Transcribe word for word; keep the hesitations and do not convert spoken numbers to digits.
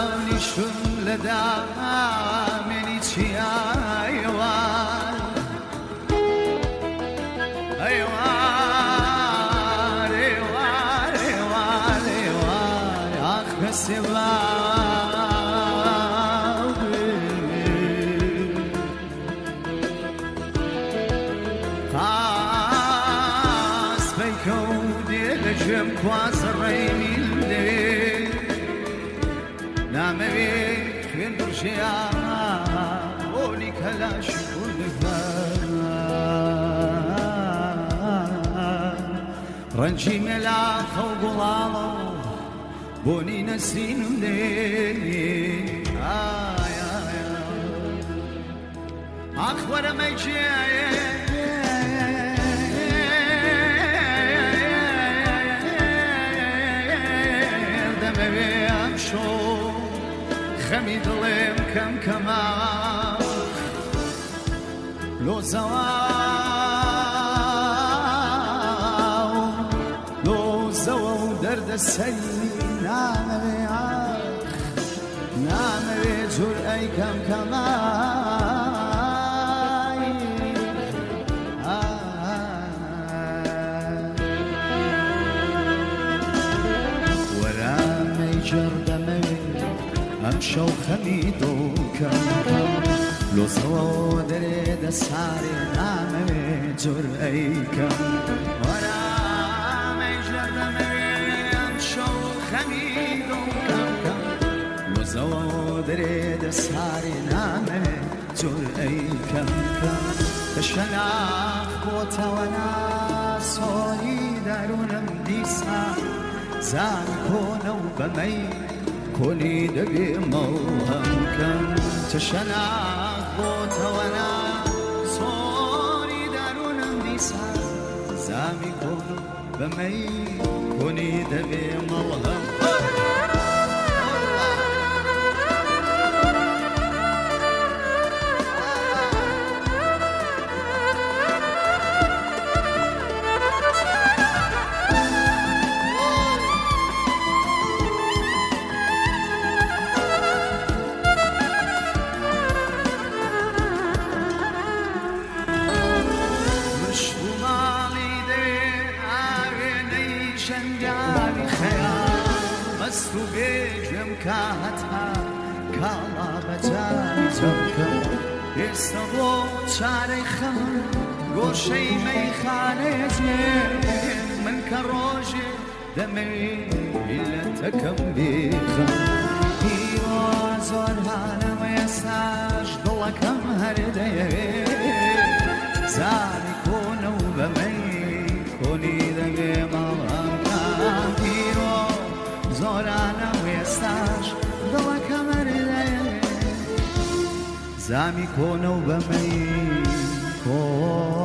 نشون لدامني تيايوان ايوان ايوان ايوان ايوان اخ بسبابي قاس بيكودي لجم كواس الريمي الليل نعم بيك من برشيا قولي كلاش كل رنجي ملاخ وقلاله بوني نسرين الليل آه يا يا أخبر ما يجي دم بيمشو خمي ظلم كم كمان لو زواو لو زواو درد السيد نعم بيعاخ نعم بيجور أي كم كمان ولا ميجر دمي أمشو خميدو كم كم لو زواو درد الساري نعم بيجور أي كم ولا ميجر دمي أمشو خميدو كم كم لو زواو درد الساري نعم بيجور أي كم كم تشناخ بوتا وانا صوري دارونم ديسا زان كونو بمي كوني دبي موهم كم تشناخ بوتا وانا صوري دارونم ديسا زامي كونو بمي كوني دبي موهم مستو بيجم كاتها كالا بجاني جمكم يستضو شاري خم قوشي ميخاني جيم من كروجي دمي إلا تكم بيخم إيوا زور هانا ويساج ضلكم هردي زاري كونو بمي كوني دمي مالهم كام إيوا زورانا ويستاش ضوى كمر زامي كونو بمي كون